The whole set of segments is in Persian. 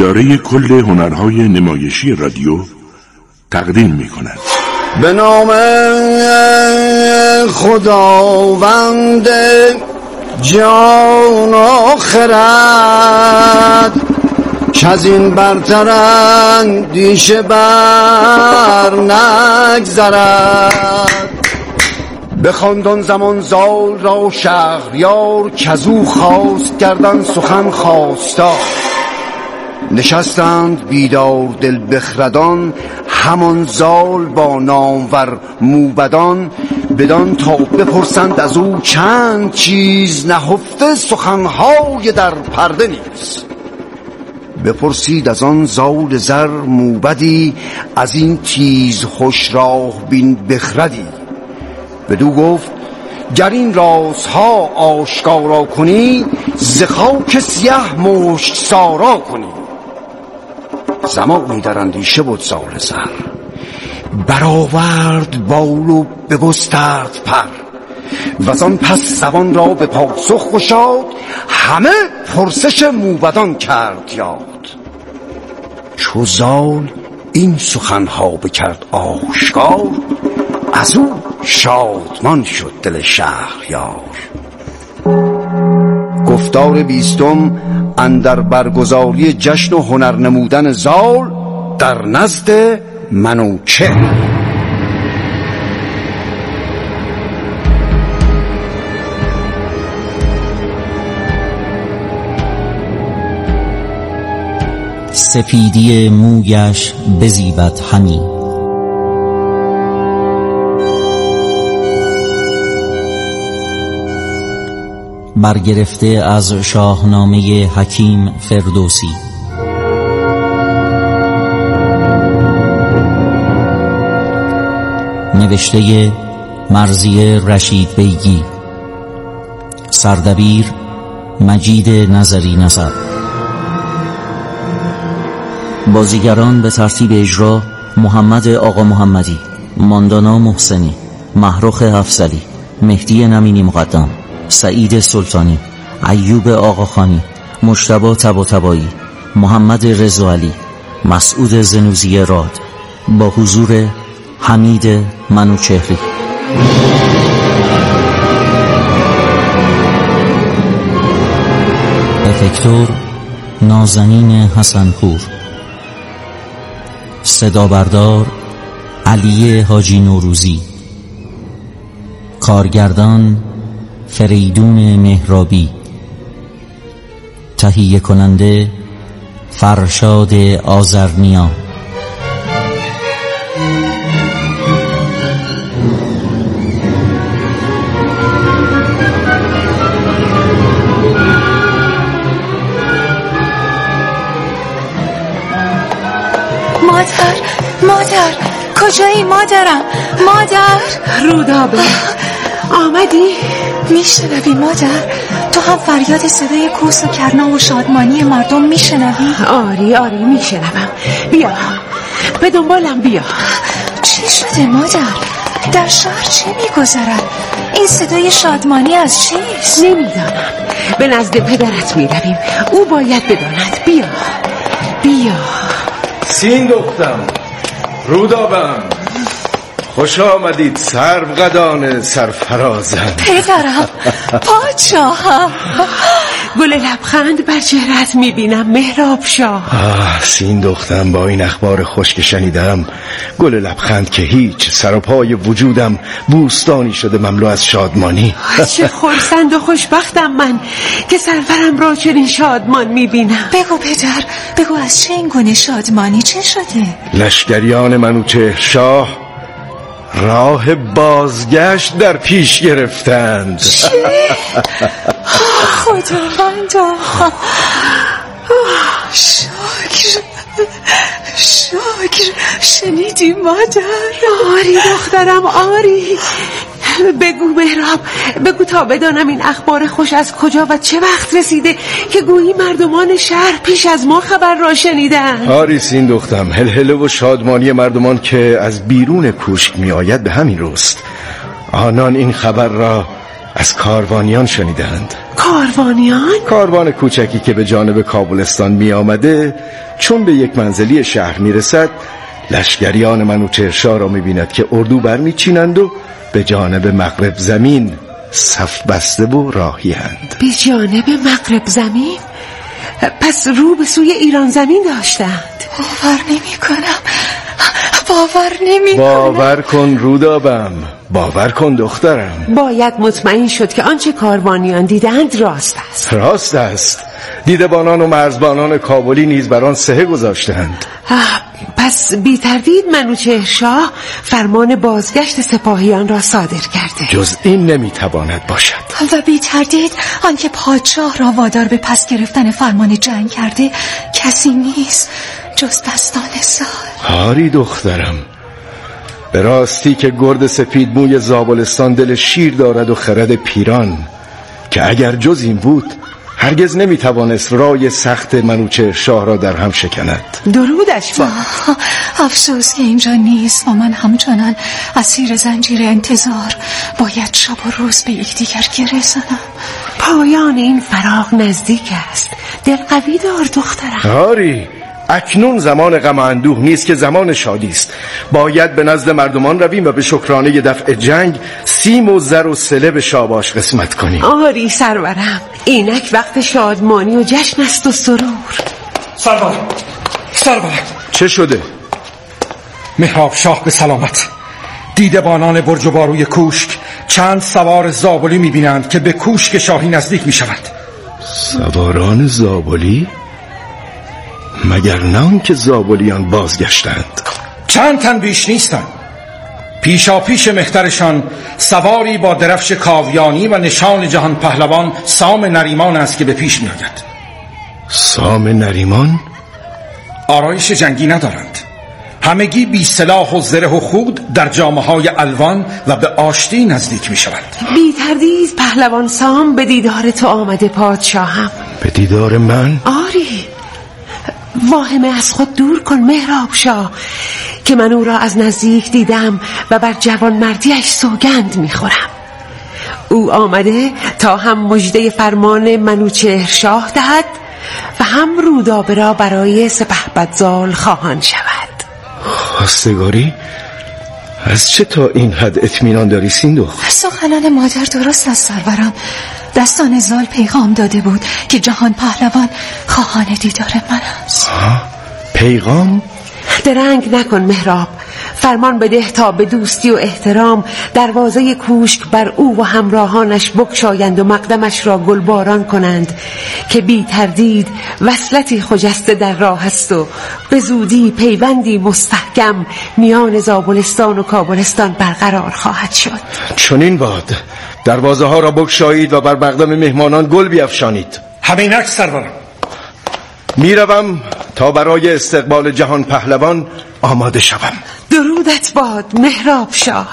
اداره کل هنرهای نمایشی رادیو تقدیم می‌کند. به نام خداوند جان و خرد که از این برتر اندیشه بر نگذرد. بخواند زمان زال را شهریار که از او خواست کردن سخن خواستار. نشستند بیدار دل بخردان همان زال با نامور موبدان. بدان تا بپرسند از او چند چیز نهفته سخنهای در پرده نیست. بپرسید از آن زال زر موبدی از این تیز خوش راه بین بخردی. بدو گفت گر این رازها آشکارا کنی ز خاک سیه مشت سارا کنی. زمانی در اندیشه بود زال زر برآورد بال و بگسترد پر. وزان پس زبان را به پاسخ گشاد همه پرسش موبدان کرد یاد. چو زال این سخنها بکرد آشکار از او شادمان شد دل شهریار. گفتار 20 اندر برگزاری جشن و هنر نمودن زال در نزد منوچهر. سپیدی مویش بزیبد همی برگرفته از شاهنامه حکیم فردوسی. نوشته مرضیه رشید بیگی. سردبیر مجید نظری نظر. بازیگران به ترتیب اجرا: محمد آقا محمدی، ماندانا محسنی، محروخ افضلی، مهدی نمینی مقدم، سعید سلطانی، ایوب آقاخانی، مجتبی طباطبایی، محمد رضاعلی، مسعود زنوزی راد، با حضور حمید منوچهری. افکتور نازنین حسنپور. صدا بردار علی حاجی نوروزی. کارگردان فریدون مهرابی. تهیه کننده فرشاد آذرنیا. مادر کجایی مادرم؟ مادر رودابه آمدی؟ میشنوی مادر؟ تو هم فریاد صدای کوس و کرنا و شادمانی مردم میشنوی؟ آری میشنوم. بیا به دنبالم بیا. چی شده مادر؟ در شهر چه میگذرد؟ این صدای شادمانی از چیست؟ نمیدانم. به نزد پدرت میرویم، او باید بداند. بیا سین دختم، رودابم، خوش آمدید سروقدان سرفرازم. پدرم، پادشاهم. گل لبخند بر چهرت میبینم مهراب شاه. سین دختم، با این اخبار خوش که شنیدم گل لبخند که هیچ، سر و پای وجودم بوستانی شده مملو از شادمانی. چه خرسند و خوشبختم من که سرورم را چنین شادمان میبینم. بگو پدر، بگو از چه این گونه شادمانی چه شده؟ لشکریان منوچهر شاه راه بازگشت در پیش گرفتند. چه؟ خداوندا، شکر شنیدی مادر؟ آری دخترم آری. بگو مهراب، بگو تا بدانم این اخبار خوش از کجا و چه وقت رسیده که گویی مردمان شهر پیش از ما خبر را شنیدند. آری سین دختم، هلهله و شادمانی مردمان که از بیرون کوشک می آید به همین روست. آنان این خبر را از کاروانیان شنیدند. کاروانیان؟ کاروان کوچکی که به جانب کابلستان می آمده چون به یک منزلی شهر می رسد لشکریان منوچهرشاه را می بیند که اردو برمی چینند و به جانب مغرب زمین صف بسته و راهی‌اند. به جانب مغرب زمین؟ پس رو به سوی ایران زمین داشتند. باور نمی کنم. باور کن رودابم، باور کن دخترم. باید مطمئن شد که آنچه کاروانیان دیدند راست است. راست است. دیدبانان و مرزبانان کابلی نیز بر آن صحه گذاشتند. پس بی تردید منوچهرشاه فرمان بازگشت سپاهیان را صادر کرده. جز این نمیتواند باشد. و بی تردید آنکه پادشاه را وادار به پس گرفتن فرمان جنگ کرده کسی نیست جز دستان زال. آری دخترم، به راستی که گرد سفید موی زابلستان دل شیر دارد و خرد پیران، که اگر جز این بود هرگز نمیتوانست رای سخت منوچهرشاه را در هم شکند. درودش باد. افسوس که اینجا نیست و من همچنان اسیر زنجیر انتظار باید شب و روز به یکدیگر گره زنم. پایان این فراق نزدیک است. دل قوی دار دخترم. آری، اکنون زمان غم و اندوه نیست که زمان شادی است. باید به نزد مردمان رویم و به شکرانه دفع جنگ سیم و زر و صله به شاباش قسمت کنیم. آری سرورم، اینک وقت شادمانی و جشن است و سرور. سرور چه شده؟ مهراب شاه به سلامت. دیدبانان برج و باروی کوشک چند سوار زابلی می‌بینند که به کوشک شاهی نزدیک می‌شوند. سواران زابلی؟ مگر نه که زابلیان بازگشتند؟ چند تن بیش نیستند. پیشا پیش مهترشان سواری با درفش کاویانی و نشان جهان پهلوان سام نریمان است که به پیش می آید. سام نریمان؟ آرایش جنگی ندارند. همگی بی سلاح و زره و خود در جامه‌های الوان و به آشتی نزدیک می شوند. بی تردید پهلوان سام به دیدار تو آمده پادشاهم. به دیدار من؟ آری، واهمه از خود دور کن مهراب شاه که من او را از نزدیک دیدم و بر جوانمردیش سوگند میخورم. او آمده تا هم مژده فرمان منوچهرشاه دهد و هم رودابه را برای سپهبدزال خواهان شود. خواستگاری؟ از چه تا این حد اطمینان داری سیندخت؟ سخنان مادر درست است سرورم. دستان زال پیغام داده بود که جهان پهلوان خواهان دیدار من است. پیغام؟ درنگ نکن مهراب، فرمان بده تا به دوستی و احترام دروازه کوشک بر او و همراهانش بگشایند و مقدمش را گلباران کنند که بی تردید وصلتی خجسته در راه است و به زودی پیوندی مستحکم میان زابلستان و کابلستان برقرار خواهد شد. چنین باد. دروازه ها را بگشایید و بر مقدم مهمانان گل بیفشانید. همینک سرورم. میروم تا برای استقبال جهان پهلوان آماده شوم. درودت باد مهراب شاه.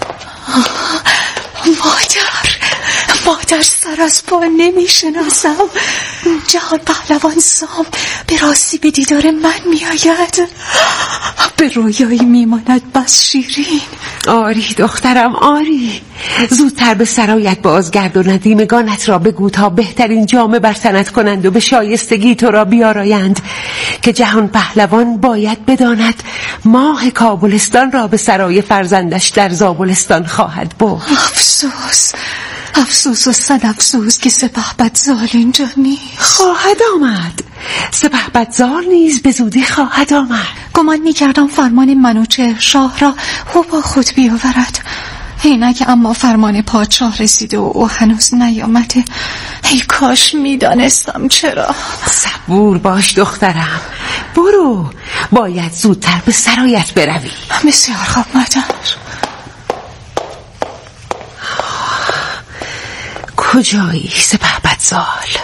مادر سر از پا نمیشناسم. جهان پهلوان سام به راستی به دیدار من میآید. به رویایی میماند بس شیرین. آری دخترم آری، زودتر به سرایت بازگرد و ندیمگانت را بگو تا بهترین جامه بر تنت کنند و به شایستگی تو را بیارایند که جهان پهلوان باید بداند ماه کابلستان را به سرای فرزندش در زابلستان خواهد برد. افسوس و صد افسوس که سپهبدزال اینجا نیست. خواهد آمد. سپهبدزال نیز به زودی خواهد آمد. گمان می‌کردم فرمان منوچهرشاه را او با خود بیاورد. اینک اما فرمان پادشاه رسیده و او هنوز نیامده. ای کاش میدانستم چرا. صبور باش دخترم، برو، باید زودتر به سرایت بروی. بسیار خوب مادر. کجایی سپهبدزال؟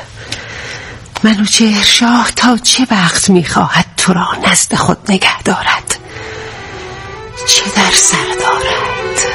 منوچهرشاه تا چه وقت میخواهد تو را نزد خود نگه دارد؟ چه در سر دارد؟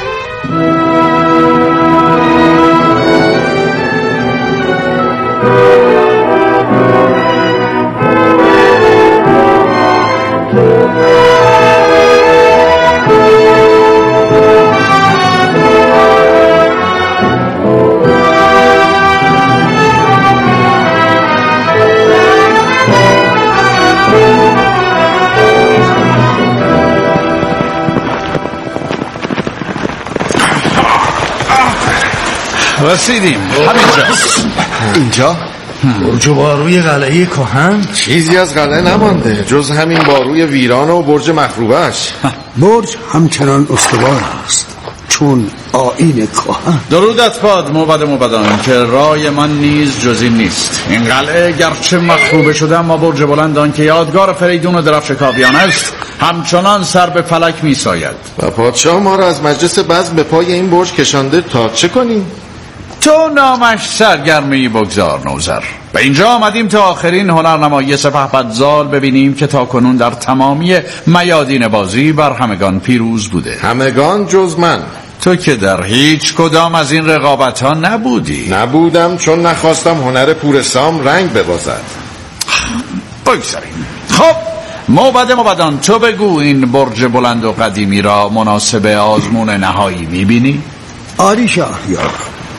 رسیدیم. همینجا. اینجا؟ برج باروی قلعه کهن؟ چیزی از قلعه نمانده جز همین باروی ویران و برج مخروبش. برج همچنان استوار است چون آیین کهن. درودت باد موبدان که رای من نیز جزی نیست. این قلعه گرچه مخروبه شده اما برج بلندان که یادگار فریدون و درفش کاویان است همچنان سر به فلک می ساید. و پادشاه ما را از مجلس بزم به پای این برج کشانده تا چه کنیم؟ تو نامش سرگرمی بگذار نوذر. به اینجا آمدیم تا آخرین هنرنمایی سپهبدزال ببینیم که تا کنون در تمامی میادین بازی بر همگان پیروز بوده. همگان جز من. تو که در هیچ کدام از این رقابت ها نبودی. نبودم چون نخواستم هنر پورسام رنگ ببازد. بگذاریم. خب موبدان تو بگو این برج بلند و قدیمی را مناسب آزمون نهایی میبینی؟ آری شهریار،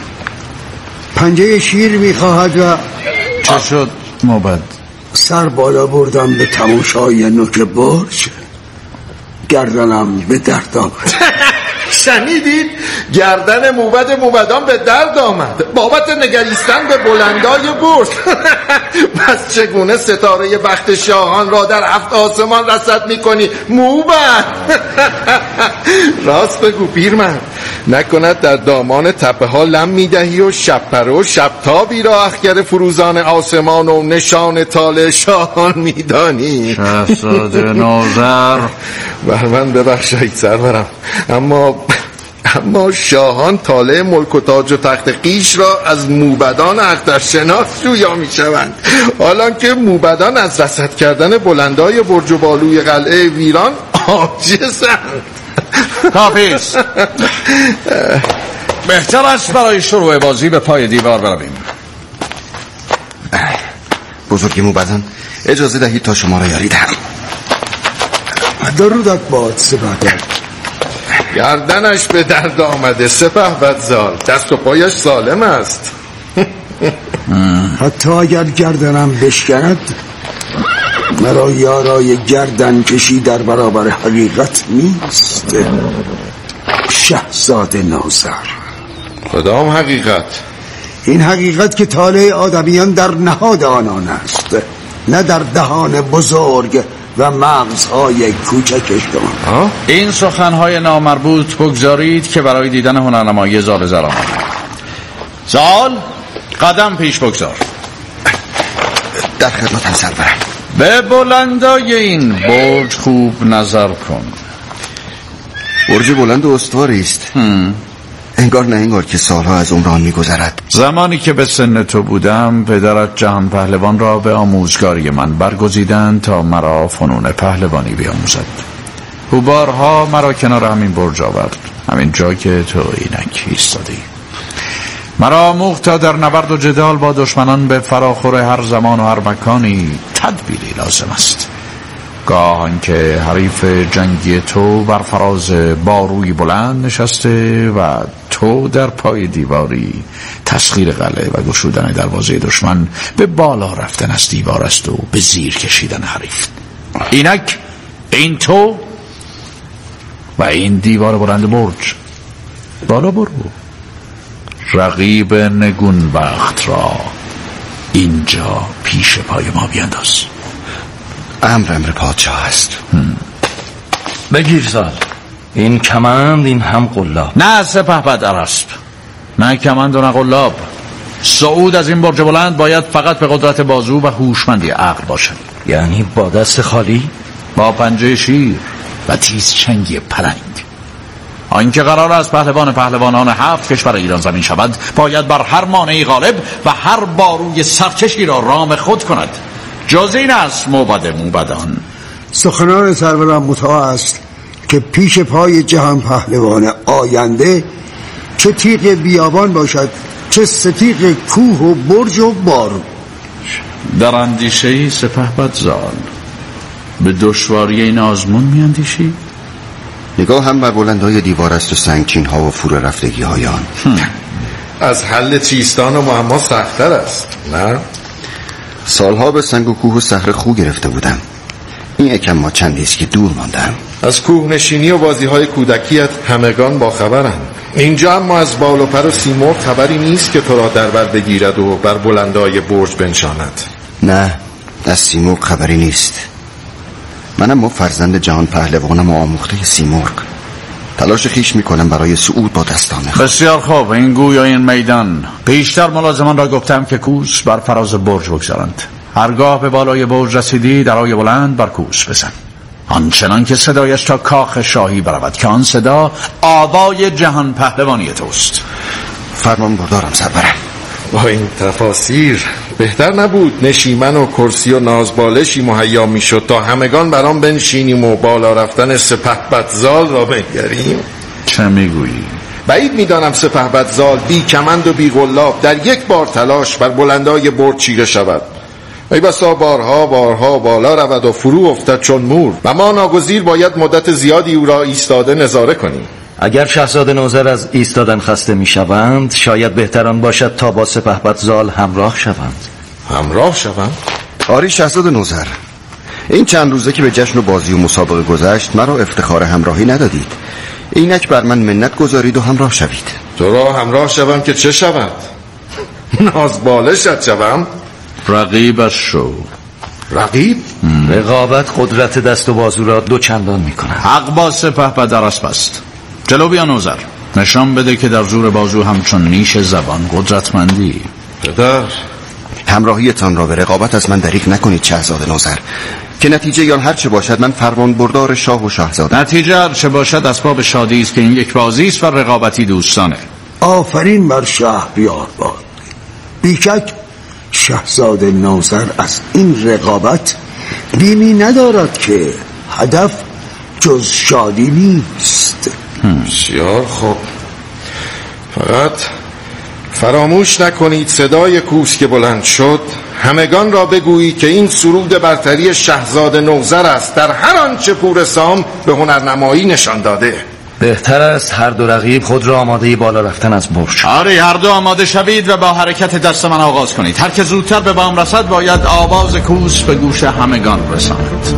پنجه شیر میخواهد و چه شد موبد؟ سر بالا بردم به تماشای نوک برج، گردنم به درد آمد. شنیدید؟ گردن موبدان به درد آمد بابت نگریستن به بلندای برج. پس چگونه ستاره بخت شاهان را در 7 آسمان رصد میکنی موبد؟ راست بگو پیرمرد، نکند در دامان تپه ها لم میدهی و شب پرو شب تابی را اخگر فروزان آسمان و نشان طالع شاهان میدانی؟ شهزاده نوذر، بر من ببخشید سرورم، اما شاهان طالع ملک و تاج و تخت خویش را از موبدان اخترشناس جویا می شوند، حالا که موبدان از رصد کردن بلندای برج و بالوی قلعه ویران عاجزند. کافیست. بهتر است برای شروع بازی به پای دیوار برویم. بزرگی موبدان اجازه دهید تا شما را یاری دهم. درودت باد سپهدار. گردنش به درد آمده سپهبدزال، دست و پایش سالم است. حتی اگر گردنم بشکند مرا یارای گردن کشی در برابر حقیقت نیست شهزاده نوذر. کدام حقیقت؟ این حقیقت که طالع آدمیان در نهاد آنان است، نه در دهان بزرگ و مغزهای کوچکشان. این سخنهای نامربوط بگذارید که برای دیدن هنرنمایی زال زر آمد. زال قدم پیش بگذار. در خدمتم سرورم. به بلندای این برج خوب نظر کن. برج بلند و استواری است. انگار نه انگار که سالها از عمران می‌گذرد. زمانی که به سن تو بودم پدرت جهان پهلوان را به آموزگاری من برگزیدند تا مرا فنون پهلوانی بیاموزد. او بارها مرا کنار همین برج آورد، همین جا که تو اینک ایستادی. مرا آموخت تا در نبرد و جدال با دشمنان به فراخور هر زمان و هر مکانی تدبیری لازم است. گاه آنکه حریف جنگی تو بر فراز باروی بلند نشسته و تو در پای دیواری، تسخیر قلعه و گشودن دروازه دشمن به بالا رفتن از دیوار است و به زیر کشیدن حریف. اینک این تو و این دیوار بلند برج. بالا برو، رقیب نگون بخت را اینجا پیش پای ما بینداز. امر پادشاه است. بگیر زال، این کمند، این هم قلاب. نه سپهبد ارسب، نه کمند و نه قلاب. صعود از این برج بلند باید فقط به قدرت بازو و هوشمندی عقل باشد. یعنی با دست خالی؟ با پنجه شیر و تیز چنگی پلنگ. آنکه قرار است پهلوانان 7 کشور ایران زمین شود باید بر هر مانعی غالب و هر باروی سرکشی را رام خود کند. جز این است موبدان. سخنان سرورم مطاع است که پیش پای جهان پهلوان آینده چه تیغ بیابان باشد چه ستیغ کوه و برج و بارو. در اندیشه‌ای سپهبدزال به دشواری این آزمون می اندیشی؟ نگاه هم بر بلندهای دیوار است و سنگچین ها و فرو رفتگی های آن. از حل چیستان و معما سخت‌تر است، نه؟ سالها به سنگ و کوه و صخره خو گرفته بودم. این یکم ما چندی است که دور ماندم. از کوه نشینی و بازی‌های کودکیت همگان با خبرند. اینجا اما از بال و پر و سیمرغ خبری نیست که تو را در بر بگیرد و بر بلندای برج بنشاند. نه، از سیمرغ خبری نیست. منم فرزند جهان پهلوانم و آموخته سیمرغ. تلاش خیش میکنم برای صعود با دستان خود. بسیار خوب. این گویا این میدان. پیشتر ملازمان را گفتم که کوس بر فراز برج بگذارند. هرگاه به بالای برج رسیدی درای بلند بر کوس بزن، آنچنان که صدایش تا کاخ شاهی برود که آن صدا آوای جهان پهلوانی توست. فرمان بردارم سرورم. با این تفاسیر بهتر نبود نشیمن و کرسی و نازبالشی مهیا میشد تا همگان برام بنشینیم و بالا رفتن سپهبدزال را بنگریم؟ چه میگویی؟ بعید میدانم سپهبدزال بی کمند و بی غلاب در یک بار تلاش بر بلندای برج چیره شود. ای بسا بارها بالا رود و فرو افتد چون مور و ما ناگزیر باید مدت زیادی او را ایستاده نظاره کنیم. اگر شاهزاده نوذر از ایستادن خسته میشوند، شاید بهتر آن باشد تا با سپهبدزال همراه شوند. همراه شوند؟ آری شاهزاده نوذر، این چند روزه که به جشن و بازی و مسابقه گذشت مرا افتخار همراهی ندادید. اینک بر من منت گذارید و همراه شوید. تو را همراه شوم که چه شود؟ نازبالشت شوم؟ رقیبش شو. رقیب؟ رقابت قدرت دست و بازو را دو چندان می کند. حق با سپهبد اسب است. جلو بیا نوذر، نشان بده که در زور بازو همچون نیش زبان قدرتمندی. پدر، همراهیتان را به رقابت از من دریغ نکنید شاهزاده نوذر، که نتیجه یا هر چه باشد من فرمان بردار شاه و شاهزاده. نتیجه هر چه باشد اسباب شادی است که این یک بازی است و رقابتی دوستانه. آفرین بر شهریار باد. بیشک شاهزاده نوذر از این رقابت بیمی ندارد که هدف جز شادی نیست. بسیار خوب. فقط فراموش نکنید صدای کوس که بلند شد همگان را بگویید که این سرود برتری شاهزاده نوذر است در هر آنچه پور سام به هنرنمایی نشان داده. بهتر است هر دو رقیب خود را آماده بالا رفتن از برج. آره، هر دو آماده شوید و با حرکت دست من آغاز کنید. هر که زودتر به بام رسد باید آواز کوس به گوش همگان رساند.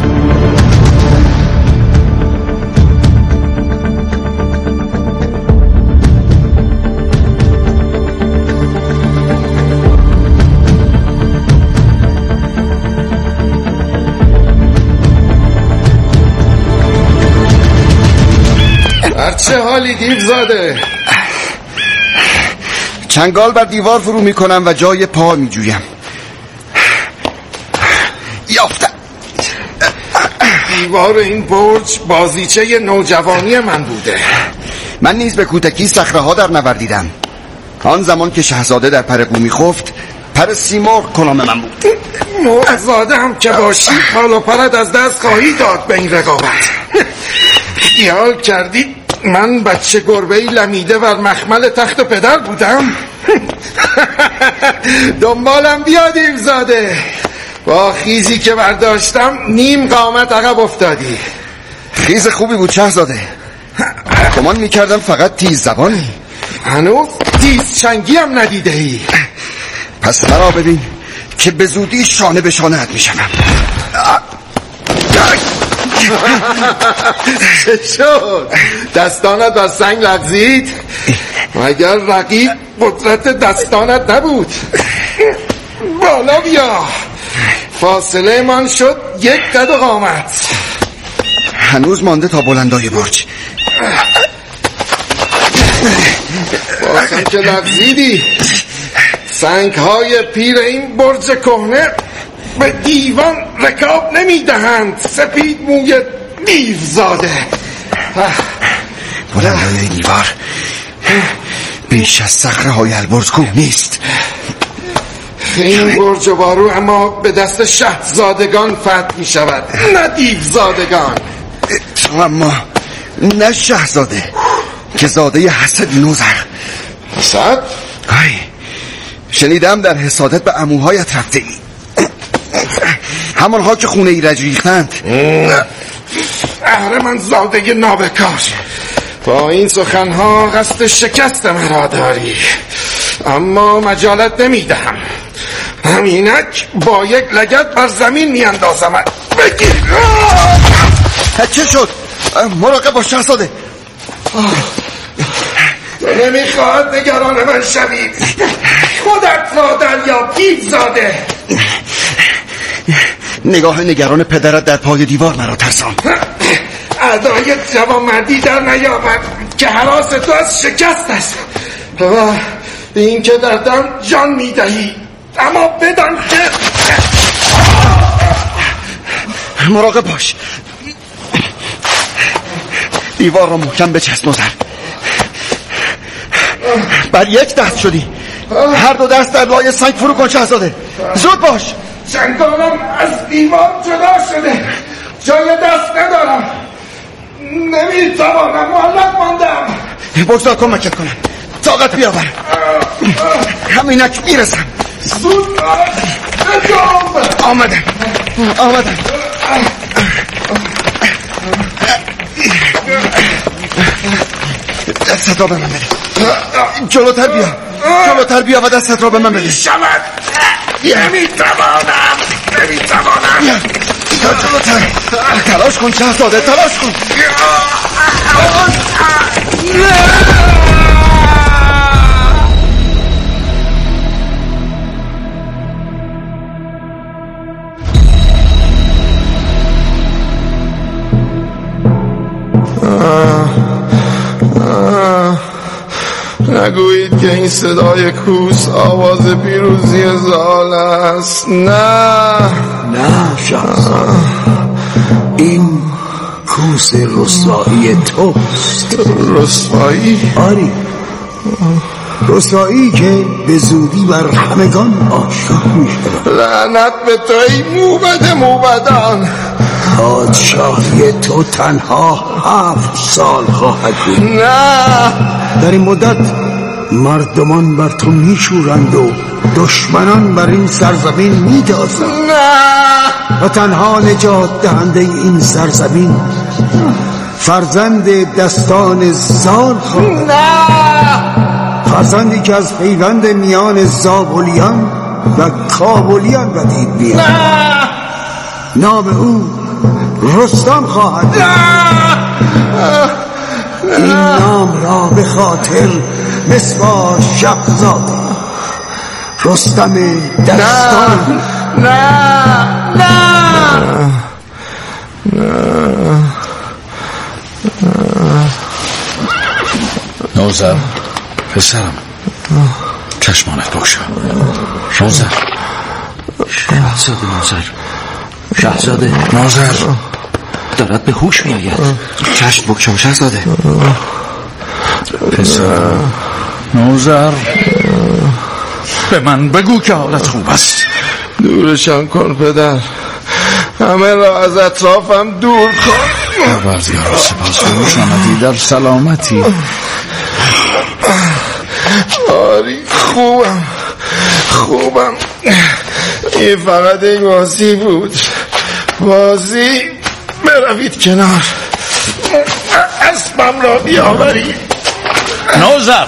چه حالی دیوزاده؟ چنگال بر دیوار فرو میکنم و جای پا میجویم. یافتم. دیوار این برج بازیچه نوجوانی من بوده. من نیز به کوتکی صخره‌ها در نوردیدم. آن زمان که شاهزاده در پر قو میخفت، پر سیمرغ کلام من بود. مرغزاده هم که باشی پال و پرت از دست خواهی داد به این رقابت. خیال کردی من بچه گربه‌ای لمیده بر مخمل تخت پدر بودم؟ دنبالم بیا دیوزاده. با خیزی که برداشتم نیم قامت عقب افتادی. خیز خوبی بود شاهزاده. گمان میکردم فقط تیز زبانی. هنوز تیز چنگی هم ندیده ای. پس مرا ببین که به زودی شانه به شانه میشم. چه شد؟ دستانت بر سنگ لغزید؟ مگر رقیب قدرت دستانت نبود؟ بالا بیا. فاصله من شد 1 قد و قامت. هنوز مانده تا بلندای برج. بازم که لغزیدی. سنگ های پیر این برج کهنه به دیوان رکاب نمیدهند. سپید موی دیوزاده. بلندای دیوار بیش از صخره‌های البرز کوه نیست. این برج و بارو اما به دست شهزادگان فتح می شود، نه دیوزادگان. تو اما نه شهزاده که زاده حسد نوذر. حسد؟ های، شنیدم در حسادت به عموهایت رفته ای، همانها که خونه ایرج ریختند. من زاده نابکار، با این سخنها قصد شکست مرا داری، اما مجالت نمیدهم. همینک با یک لگد بر زمین میاندازم. بگیر. چه شد؟ مراقب باش شاهزاده. نمیخواد نگران من شوی. خودت مادر یا پیت زاده. نگاه نگران پدرت در پای دیوار مرا ترسان. ادای جوانمردی در نیامد که هراس تو از شکست است. این که در دم جان میدهی، اما بدان که مراقب باش. دیوار را محکم بچسب نوذر. بر یک دست شدی. هر دو دست در لای سنگ فرو کن شهزاده. زود باش. چنگانم از دیوار جدا شده، جای دست ندارم. نمیتوانم، معلق ماندم. بگذار کمکت کنم. طاقت بیاور. همینک میرسم. زود باش. آمدم. دستت را به من بده. جلوتر بیا و دستت را به من بده. شود. نمیتوانم. جلوتر. تلاش کن شهزاده، تلاش کن. نگویید که این صدای کوس آواز پیروزی زال است. نه شهزاده، این کوس رسوایی توست. رسوایی؟ آری، رسوایی که به زودی بر همگان آشکار می‌شود. لعنت به تو ای موبدان. پادشاهی تو تنها 7 سال خواهد بود. نه، در این مدت مردمان بر تو میشورند و دشمنان بر این سرزمین میتازند. نه، و تنها نجات دهنده این سرزمین فرزند دستان زال خواهد. نه، فرزندی که از پیوند میان زابلیان و کابلیان بدید میاد. نه، نام او رستم خواهد. این نام را به خاطر بسپار شهزاده، رستم دستان. نوذر پسرم، چشمانت بگشا. نوذر. شهزاده نوذر دارد به هوش می آید. چشم بکشم شهزاده. پسرم نوذر، به من بگو که حالت خوب است. دورشان کن پدر، همه را از اطرافم دور کن. پروردگارا سپاس فروش آمدی در سلامتی. آری خوبم. این فقط یک بازی بود. بازی. بروید کنار، اسبم را بیاورید. نوذر،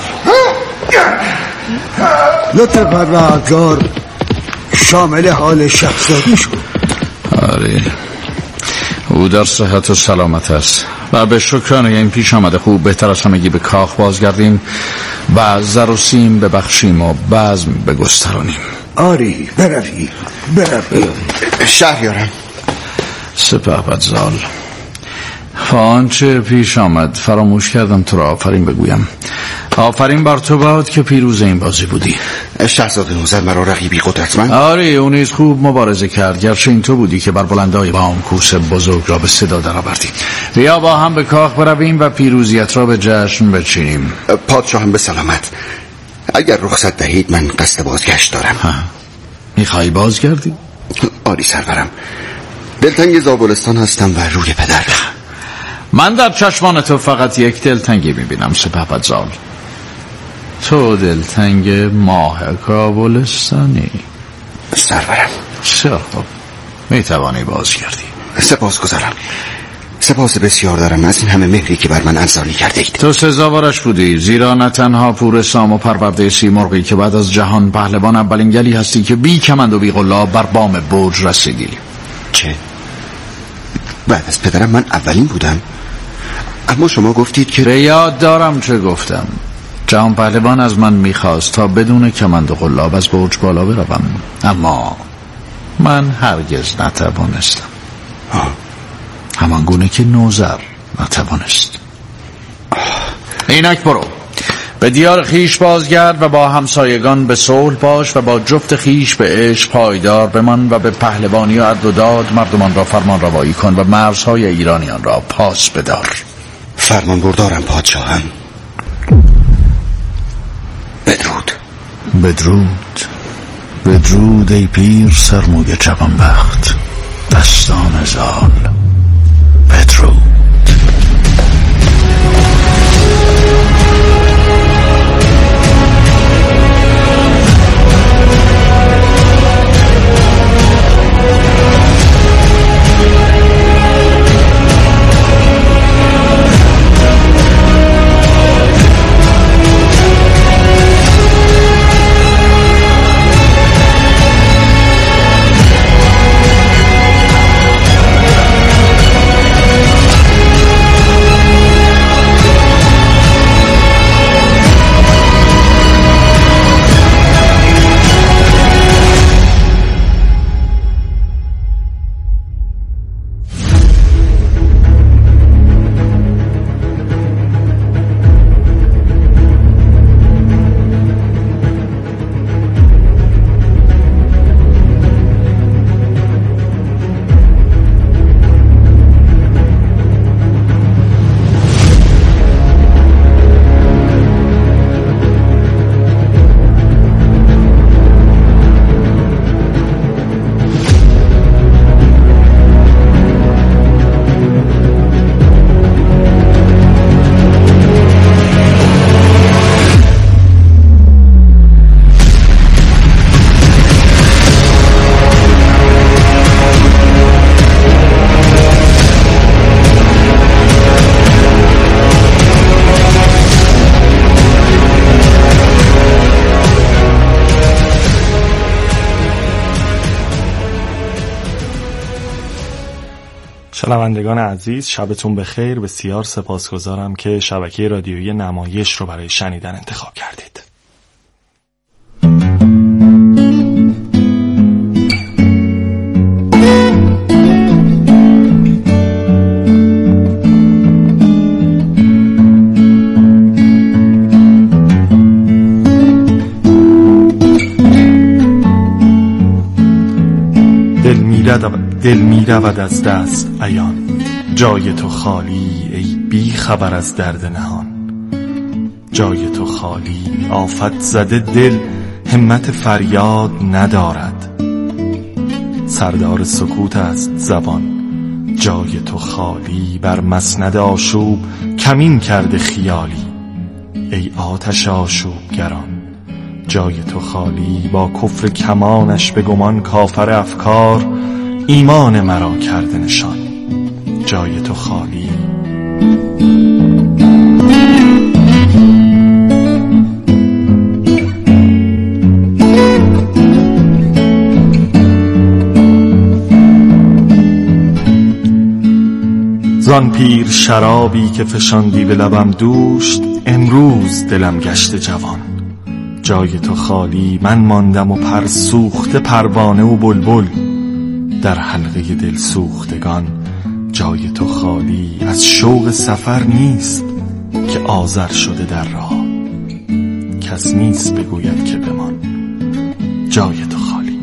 لطف پروردگار شامل حال شخصیتی شد. آره، او در صحت و سلامت است و به شکرانه این پیش آمده. خوب بهتر از همگی به کاخ بازگردیم و زر و سیم ببخشیم و بزم بگسترانیم. آری، بروی. شهریارم. سپهبدزال، آنچه پیش آمد فراموش کردم تو را آفرین بگویم. آفرین بر تو باد که پیروز این بازی بودی. شهزاده نوذر مرا رقیبی قدرتمند. آره، او نیز خوب مبارزه کرد، گرچه این تو بودی که بر بلندای بام کوس بزرگ را به صدا درآوردی. بیا با هم به کاخ برویم و پیروزیت را به جشن بچینیم. پادشاهم به سلامت. اگر رخصت دهید من قصد بازگشت دارم. میخوایی بازگردی؟ آری سرورم، دلتنگ زابلستان هستم و روی پدر. من در چشمان تو فقط یک دلتنگی میبینم سپهبدزال. تو دلتنگ ماه کابلستانی. سرورم. بسیار خوب، میتوانی بازگردی. سپاسگزارم. سپاس بسیار دارم از این همه مهری که بر من ارزانی کرده اید. تو سزاوارش بودی، زیرا نه تنها پور سام و پرورده سیمرغی که بعد از جهان پهلوان اولین گلی هستی که بی کمند و بی قلاب بر بام برج رسیدی. چه؟ بعد از پدرم من اولین بودم؟ اما شما گفتید که... به یاد دارم چه گفتم. جهان پهلوان از من میخواست تا بدون کمند و قلاب از برج بالا بروم، اما من هرگز نتوانستم، همان گونه که نوذر نتوانست. اینک برو به دیار خیش بازگرد و با همسایگان به صلح باش و با جفت خیش به عشق پایدار بمان و به پهلوانی و عدل و داد مردمان را فرمان روایی کن و مرزهای ایرانیان را پاس بدار. فرمان بردارم پادشاهم. بدرود. بدرود. بدرود ای پیر سرموی جوانبخت، دستان زال. بدرود. شنوندگان عزیز، شبتون بخیر. بسیار سپاسگزارم که شبکه رادیویی نمایش رو برای شنیدن انتخاب کردید. دل می رود از دست عیان، جای تو خالی ای بی خبر از درد نهان. جای تو خالی، آفت زده دل همت فریاد ندارد. سردار سکوت است زبان، جای تو خالی بر مسند آشوب کمین کرده خیالی. ای آتش آشوبگران، جای تو خالی با کفر کمانش به گمان کافر افکار ایمان مرا کرده نشان. جای تو خالی. زان پیر شرابی که فشاندی به لبم دوشت، امروز دلم گشته جوان. جای تو خالی، من ماندم و پر سوخته پروانه و بلبل در حلقه دل سوختگان. جای تو خالی، از شوق سفر نیست که آذر شده در راه. کس نیست بگوید که بمان، جای تو خالی.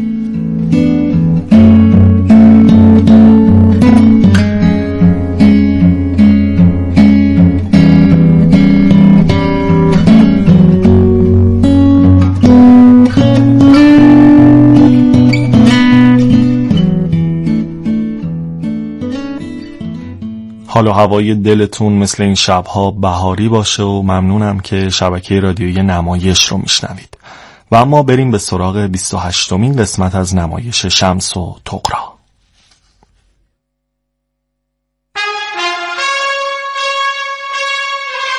حال و هوای دلتون مثل این شبها بهاری باشه و ممنونم که شبکه رادیویی نمایش رو میشنوید. و اما بریم به سراغ 28مین قسمت از نمایش شمس و طغرا.